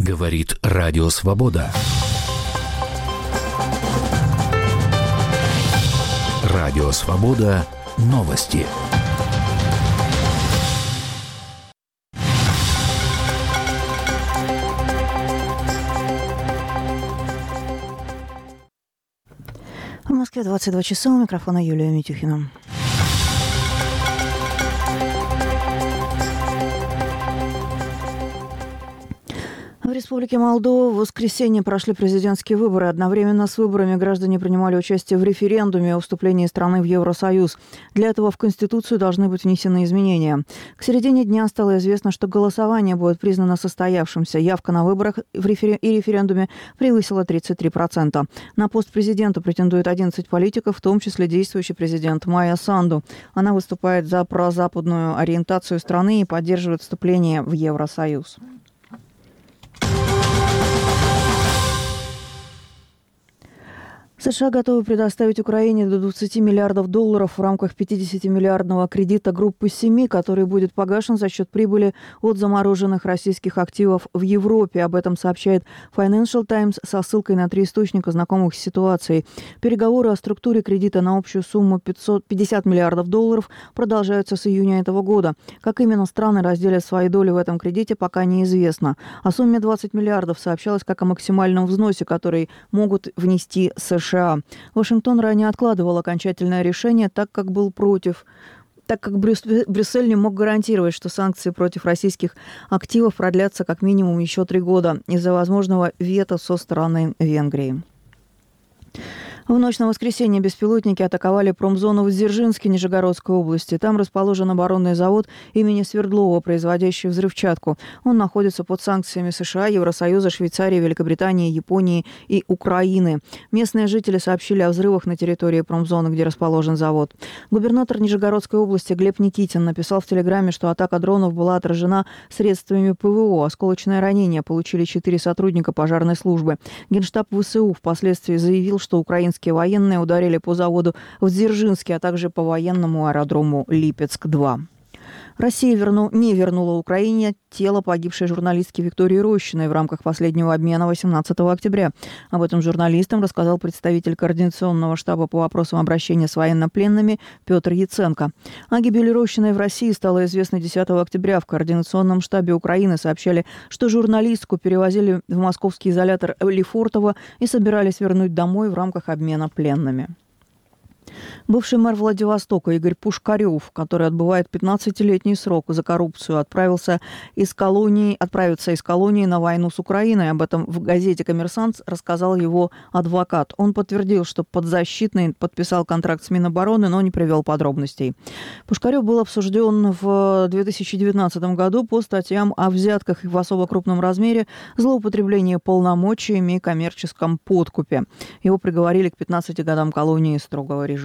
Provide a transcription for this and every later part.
Говорит Радио Свобода. Радио Свобода. Новости. В Москве 22 часа. У микрофона Юлия Митюхина. В Республике Молдова в воскресенье прошли президентские выборы. Одновременно с выборами граждане принимали участие в референдуме о вступлении страны в Евросоюз. Для этого в Конституцию должны быть внесены изменения. К середине дня стало известно, что голосование будет признано состоявшимся. Явка на выборах и референдуме превысила 33%. На пост президента претендует 11 политиков, в том числе действующий президент Майя Санду. Она выступает за прозападную ориентацию страны и поддерживает вступление в Евросоюз. США готовы предоставить Украине до $20 миллиардов в рамках 50-миллиардного кредита группы 7, который будет погашен за счет прибыли от замороженных российских активов в Европе. Об этом сообщает Financial Times со ссылкой на 3 источника, знакомых с ситуацией. Переговоры о структуре кредита на общую сумму $50 миллиардов продолжаются с июня этого года. Как именно страны разделят свои доли в этом кредите, пока неизвестно. О сумме 20 миллиардов сообщалось как о максимальном взносе, который могут внести США. Вашингтон ранее откладывал окончательное решение, так как Брюссель не мог гарантировать, что санкции против российских активов продлятся как минимум еще 3 года из-за возможного вето со стороны Венгрии. В ночь на воскресенье беспилотники атаковали промзону в Дзержинске Нижегородской области. Там расположен оборонный завод имени Свердлова, производящий взрывчатку. Он находится под санкциями США, Евросоюза, Швейцарии, Великобритании, Японии и Украины. Местные жители сообщили о взрывах на территории промзоны, где расположен завод. Губернатор Нижегородской области Глеб Никитин написал в Телеграме, что атака дронов была отражена средствами ПВО. Осколочное ранение получили 4 сотрудника пожарной службы. Генштаб ВСУ впоследствии заявил, что украинские военные ударили по заводу в Дзержинске, а также по военному аэродрому Липецк-2. Россия не вернула Украине тело погибшей журналистки Виктории Рощиной в рамках последнего обмена 18 октября. Об этом журналистам рассказал представитель Координационного штаба по вопросам обращения с военнопленными Петр Яценко. О гибели Рощиной в России стало известно 10 октября. В Координационном штабе Украины сообщали, что журналистку перевозили в московский изолятор Лефортово и собирались вернуть домой в рамках обмена пленными. Бывший мэр Владивостока Игорь Пушкарев, который отбывает 15-летний срок за коррупцию, отправится из колонии на войну с Украиной. Об этом в газете «Коммерсант» рассказал его адвокат. Он подтвердил, что подзащитный подписал контракт с Минобороны, но не привел подробностей. Пушкарев был осужден в 2019 году по статьям о взятках в особо крупном размере, злоупотреблении полномочиями и коммерческом подкупе. Его приговорили к 15 годам колонии строгого режима.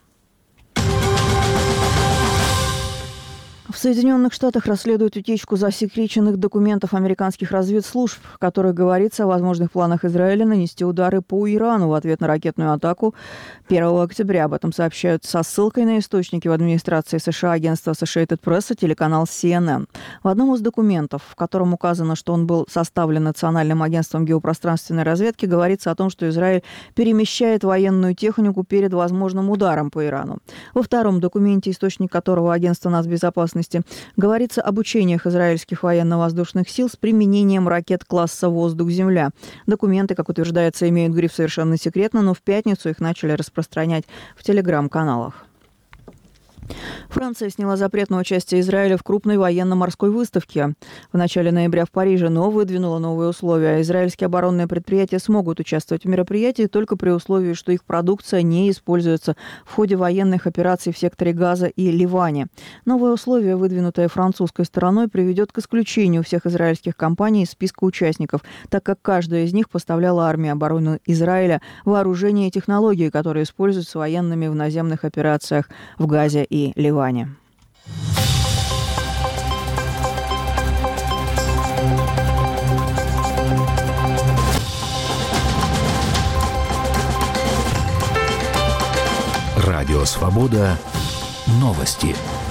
В Соединенных Штатах расследуют утечку засекреченных документов американских разведслужб, в которых говорится о возможных планах Израиля нанести удары по Ирану в ответ на ракетную атаку 1 октября. Об этом сообщают со ссылкой на источники в администрации США, агентство Associated Press и телеканал CNN. В одном из документов, в котором указано, что он был составлен Национальным агентством геопространственной разведки, говорится о том, что Израиль перемещает военную технику перед возможным ударом по Ирану. Во втором документе, источник которого агентство нацбезопасности, говорится об учениях израильских военно-воздушных сил с применением ракет класса «Воздух-Земля». Документы, как утверждается, имеют гриф «Совершенно секретно», но в пятницу их начали распространять в телеграм-каналах. Франция сняла запрет на участие Израиля в крупной военно-морской выставке в начале ноября в Париже, но выдвинула новые условия. Израильские оборонные предприятия смогут участвовать в мероприятии только при условии, что их продукция не используется в ходе военных операций в секторе Газа и Ливане. Новое условие, выдвинутое французской стороной, приведет к исключению всех израильских компаний из списка участников, так как каждая из них поставляла армии обороны Израиля вооружение и технологии, которые используются военными в наземных операциях в Газе и Ливане. Радио Свобода. Новости.